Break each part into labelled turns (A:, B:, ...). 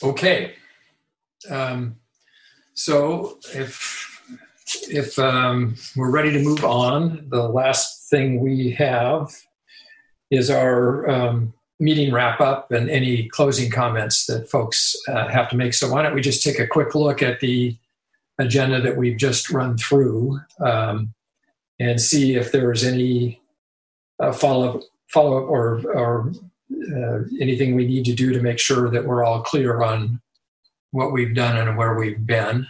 A: Okay. So if we're ready to move on, the last thing we have is our meeting wrap up and any closing comments that folks have to make. So why don't we just take a quick look at the agenda that we've just run through and see if there's any follow-up or anything we need to do to make sure that we're all clear on what we've done and where we've been.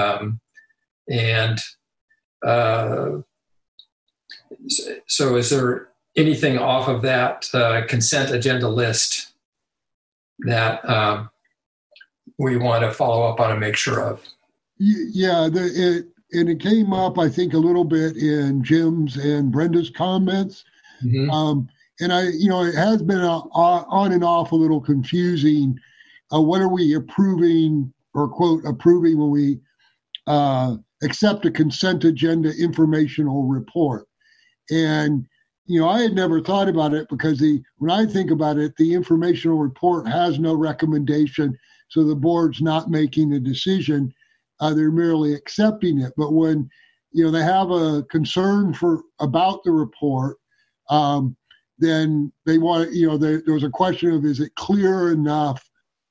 A: So is there anything off of that consent agenda list that we want to follow up on and make sure of?
B: Yeah, it came up, I think, a little bit in Jim's and Brenda's comments. Mm-hmm. And it has been on and off a little confusing. What are we approving or quote approving when we accept a consent agenda informational report? And I had never thought about it because when I think about it, the informational report has no recommendation, so the board's not making a decision. They're merely accepting it. But when they have a concern about the report, then they want there was a question of, is it clear enough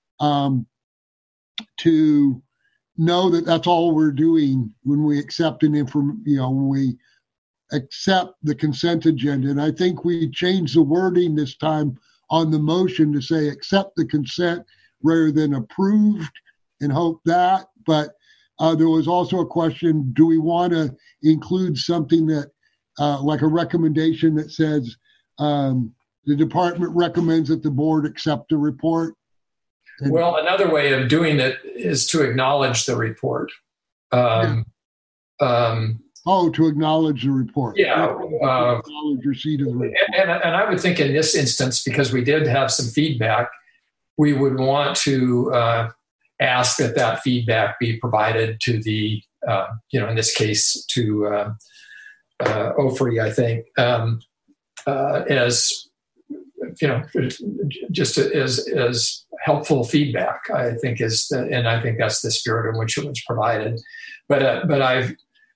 B: to know that that's all we're doing when we accept when we accept the consent agenda. And I think we changed the wording this time on the motion to say accept the consent rather than approved, and hope that. But there was also a question, do we want to include something that like a recommendation that says the department recommends that the board accept the report?
A: Well, another way of doing it is to acknowledge the report.
B: To acknowledge the report.
A: Yeah.
B: Acknowledge receipt of the report.
A: And I would think in this instance, because we did have some feedback, we would want to ask that feedback be provided to the, in this case, to OFRI, I think, as, just as helpful feedback, I think and I think that's the spirit in which it was provided. But I've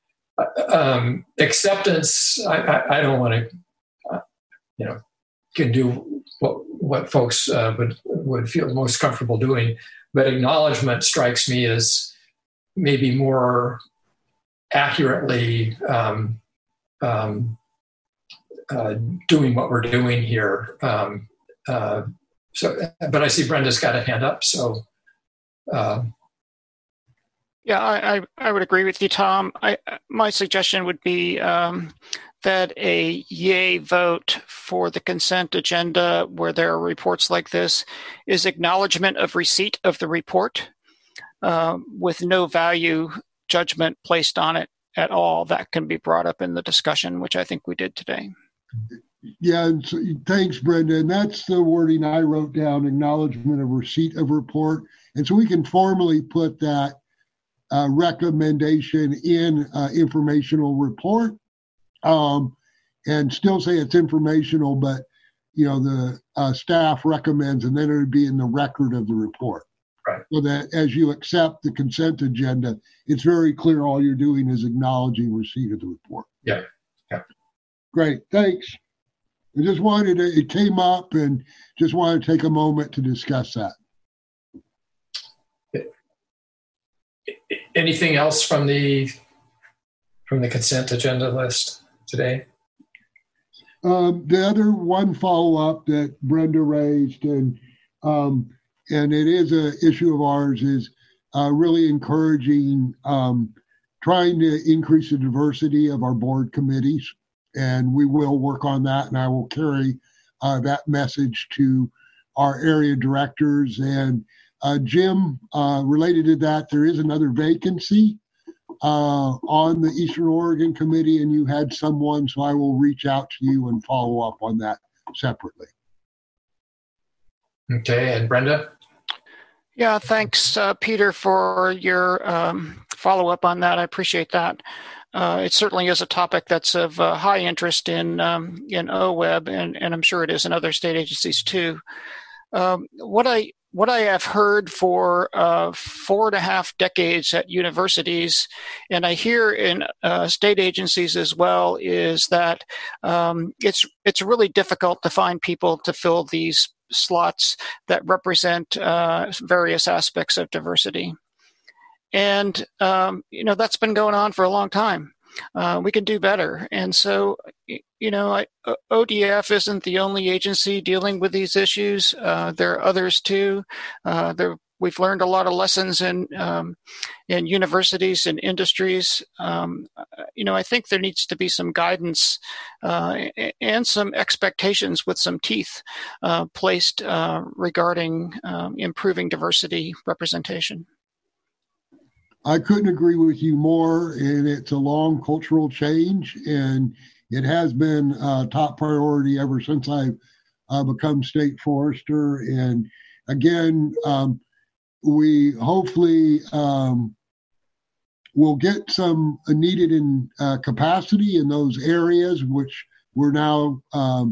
A: acceptance. I don't want to, can do what folks would feel most comfortable doing. But acknowledgement strikes me as maybe more accurately doing what we're doing here. But I see Brenda's got a hand up, so.
C: Yeah, I would agree with you, Tom. My suggestion would be that a yay vote for the consent agenda where there are reports like this is acknowledgement of receipt of the report with no value judgment placed on it at all. That can be brought up in the discussion, which I think we did today.
B: Yeah, and so, thanks, Brenda. And that's the wording I wrote down, acknowledgement of receipt of report. And so we can formally put that recommendation in informational report and still say it's informational, but, the staff recommends, and then it would be in the record of the report.
A: Right.
B: So that as you accept the consent agenda, it's very clear all you're doing is acknowledging receipt of the report.
A: Yeah. Yeah.
B: Great. Thanks. I just it came up and just wanted to take a moment to discuss that.
A: Anything else from the consent agenda list today?
B: The other one follow-up that Brenda raised, and it is an issue of ours, is really encouraging trying to increase the diversity of our board committees. And we will work on that, and I will carry that message to our area directors. And Jim, related to that, there is another vacancy on the Eastern Oregon Committee, and you had someone, so I will reach out to you and follow up on that separately.
A: Okay, and Brenda?
C: Yeah, thanks, Peter, for your follow-up on that. I appreciate that. It certainly is a topic that's of high interest in OWEB, and I'm sure it is in other state agencies too. What I have heard for 4.5 decades at universities, and I hear in state agencies as well, is that it's really difficult to find people to fill these slots that represent various aspects of diversity. And that's been going on for a long time. We can do better. And so, ODF isn't the only agency dealing with these issues. There are others too. We've learned a lot of lessons in universities and industries. I think there needs to be some guidance and some expectations with some teeth placed regarding improving diversity representation.
B: I couldn't agree with you more, and it's a long cultural change, and it has been a top priority ever since I've become state forester. And again, we hopefully will get some needed in capacity in those areas, which we're now,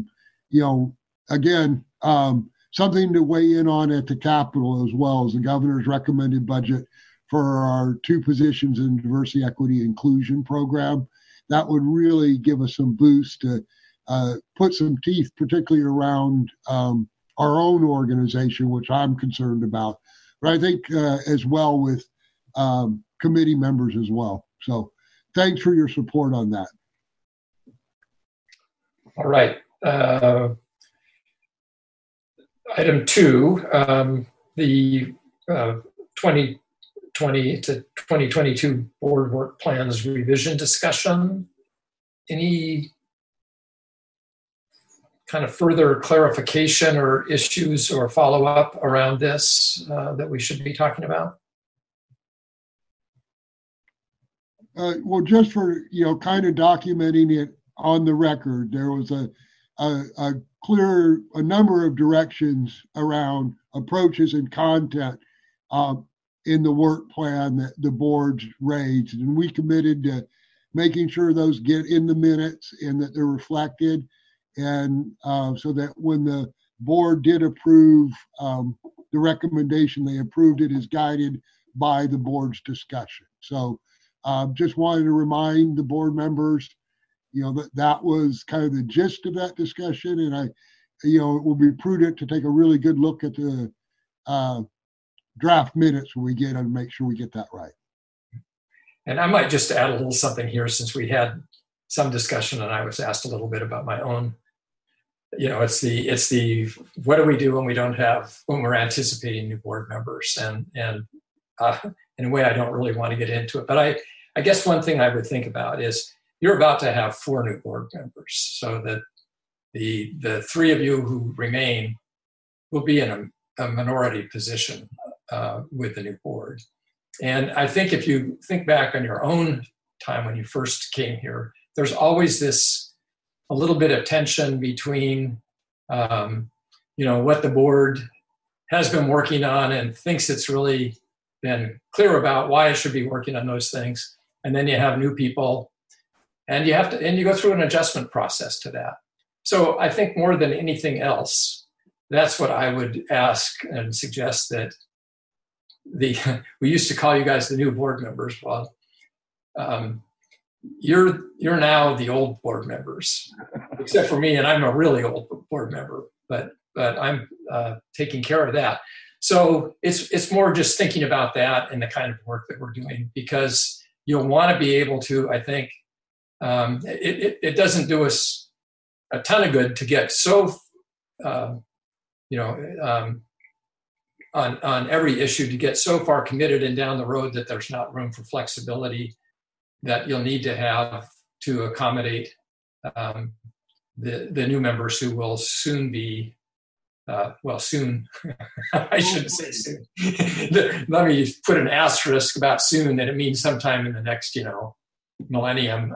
B: again, something to weigh in on at the Capitol, as well as the governor's recommended budget for our 2 positions in diversity, equity, inclusion program. That would really give us some boost to put some teeth, particularly around our own organization, which I'm concerned about. But I think as well with committee members as well. So thanks for your support on that.
A: All right. Item 2, the 2020 to 2022 board work plans revision discussion. Any kind of further clarification or issues or follow-up around this that we should be talking about?
B: Well, just for, kind of documenting it on the record, there was a number of directions around approaches and content in the work plan that the board's raised. And we committed to making sure those get in the minutes and that they're reflected. And so that when the board did approve the recommendation, they approved it as guided by the board's discussion. So just wanted to remind the board members, that was kind of the gist of that discussion. And it will be prudent to take a really good look at the draft minutes when we get and make sure we get that right.
A: And I might just add a little something here, since we had some discussion and I was asked a little bit about my own. It's the what do we do when we're anticipating new board members, and in a way I don't really want to get into it, but I guess one thing I would think about is you're about to have 4 new board members, so that the 3 of you who remain will be in a minority position with the new board. And I think if you think back on your own time when you first came here, there's always a little bit of tension between, what the board has been working on and thinks it's really been clear about why it should be working on those things. And then you have new people, and you go through an adjustment process to that. So I think more than anything else, that's what I would ask and suggest, that we used to call you guys the new board members. Well, you're now the old board members, except for me, and I'm a really old board member, but I'm taking care of that. So it's more just thinking about that and the kind of work that we're doing, because you'll want to be able to, I think, it doesn't do us a ton of good to get so, on every issue, to get so far committed and down the road that there's not room for flexibility that you'll need to have to accommodate the new members who will soon be, soon, I shouldn't say soon. Let me put an asterisk about soon, that it means sometime in the next, millennium.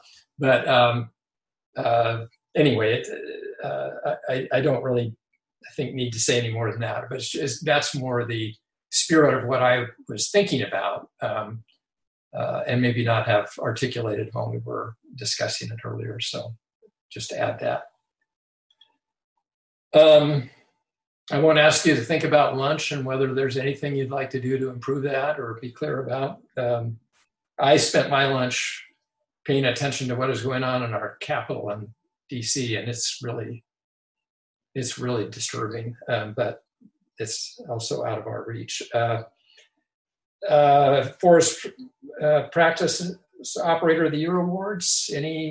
A: Anyway, I don't really, I think, need to say any more than that, but that's more the spirit of what I was thinking about, and maybe not have articulated when we were discussing it earlier. So just to add that. I won't ask you to think about lunch and whether there's anything you'd like to do to improve that or be clear about. I spent my lunch paying attention to what is going on in our capital in DC, and it's really disturbing, but it's also out of our reach. Forest Practice Operator of the Year awards.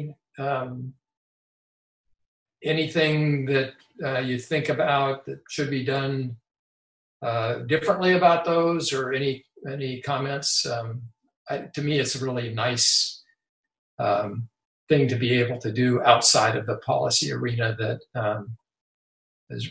A: Anything that you think about that should be done differently about those, or any comments? To me, it's a really nice thing to be able to do outside of the policy arena that is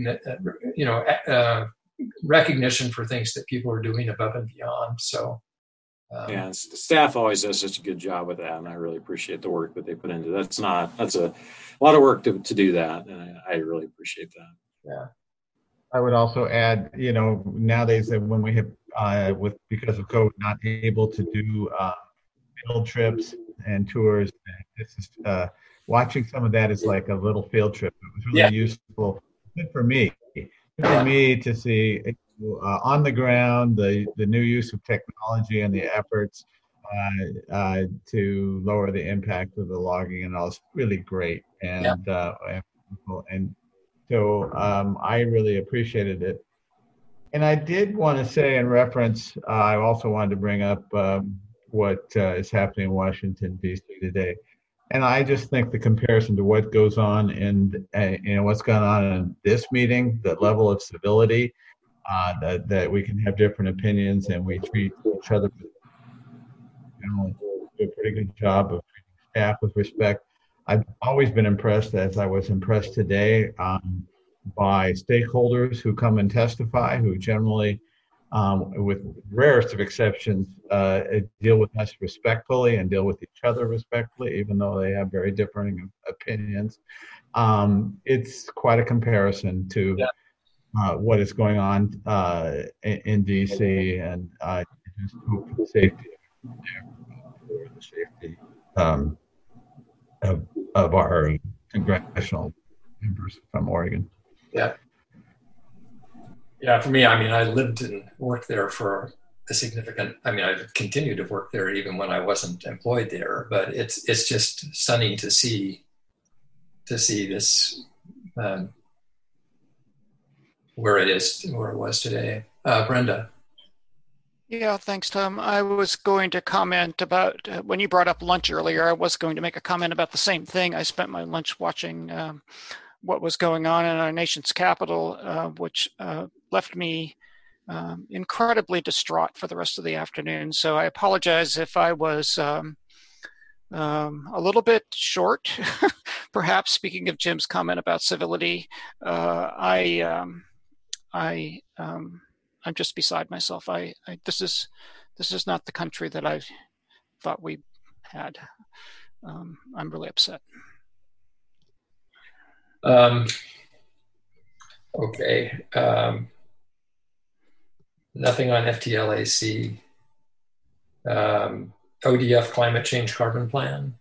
A: recognition for things that people are doing above and beyond. So.
D: Yeah, the staff always does such a good job with that, and I really appreciate the work that they put into that. That's a lot of work to do that, and I really appreciate that.
A: Yeah.
E: I would also add, nowadays that when we have, because of COVID, not able to do field trips and tours, this is watching some of that is like a little field trip. It was really useful, good for me to see. On the ground, the new use of technology and the efforts to lower the impact of the logging and all is really great. And so I really appreciated it. And I did want to say in reference, I also wanted to bring up what is happening in Washington, D.C. today. And I just think the comparison to what goes on in what's going on in this meeting, the level of civility, that we can have different opinions and we treat each other do a pretty good job of treating staff with respect. I've always been impressed, as I was impressed today, by stakeholders who come and testify, who generally, with rarest of exceptions, deal with us respectfully and deal with each other respectfully, even though they have very differing opinions. It's quite a comparison to what is going on in DC, and I just hope for the safety of our congressional members from Oregon.
A: Yeah. For me, I lived and worked there for a significant. I continued to work there even when I wasn't employed there. But it's just stunning to see this. Where it was today. Brenda.
C: Yeah, thanks, Tom. I was going to comment about, when you brought up lunch earlier, I was going to make a comment about the same thing. I spent my lunch watching what was going on in our nation's capital, which left me incredibly distraught for the rest of the afternoon. So I apologize if I was a little bit short, perhaps. Speaking of Jim's comment about civility, I'm just beside myself. This is not the country that I thought we had. I'm really upset.
A: Okay. Nothing on FTLAC. ODF climate change carbon plan.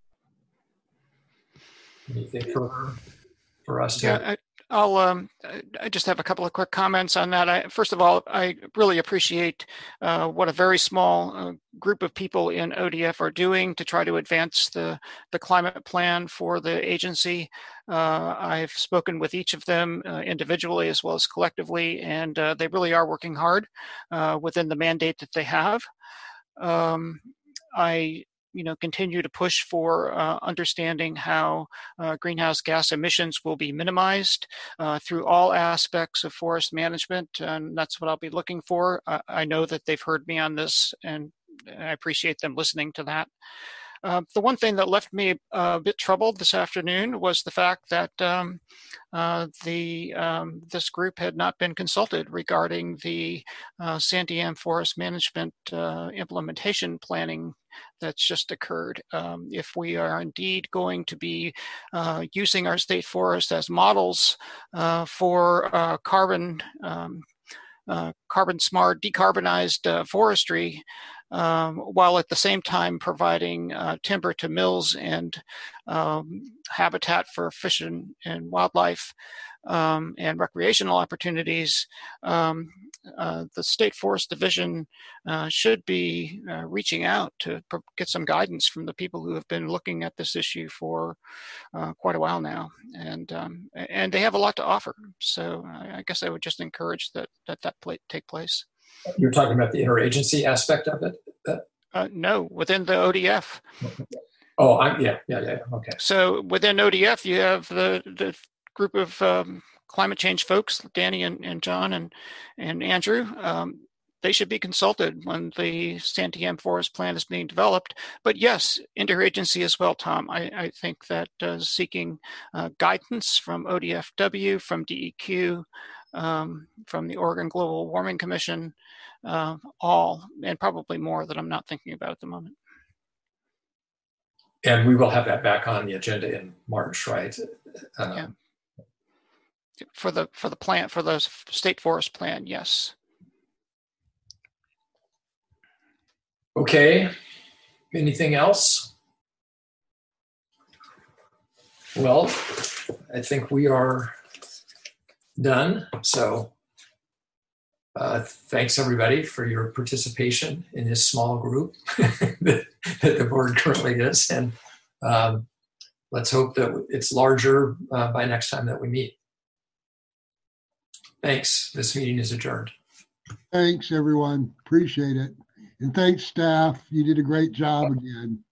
A: Anything for us to?
C: I just have a couple of quick comments on that. First of all, I really appreciate what a very small group of people in ODF are doing to try to advance the climate plan for the agency. I've spoken with each of them individually as well as collectively, and they really are working hard within the mandate that they have. I continue to push for understanding how greenhouse gas emissions will be minimized through all aspects of forest management, and that's what I'll be looking for. I know that they've heard me on this, and I appreciate them listening to that. The one thing that left me a bit troubled this afternoon was the fact that this group had not been consulted regarding the Santiam Forest Management implementation planning that's just occurred. If we are indeed going to be using our state forests as models for carbon smart, decarbonized forestry, while at the same time providing timber to mills and habitat for fish and wildlife, and recreational opportunities, the State Forest Division should be reaching out to get some guidance from the people who have been looking at this issue for quite a while now, and they have a lot to offer. So I guess I would just encourage that take place.
A: You're talking about the interagency aspect of it?
C: No, within the ODF.
A: Oh, yeah. Okay.
C: So within ODF, you have the group of climate change folks, Danny and John and Andrew. They should be consulted when the Santiam Forest Plan is being developed. But yes, interagency as well, Tom. I think that seeking guidance from ODFW, from DEQ, from the Oregon Global Warming Commission, all, and probably more that I'm not thinking about at the moment.
A: And we will have that back on the agenda in March, right?
C: Yeah. For the plan, for the State Forest Plan, yes.
A: Okay. Anything else? Well, I think we are done. So thanks everybody for your participation in this small group that the board currently is. And let's hope that it's larger by next time that we meet. Thanks. This meeting is adjourned.
B: Thanks, everyone. Appreciate it. And thanks, staff. You did a great job again.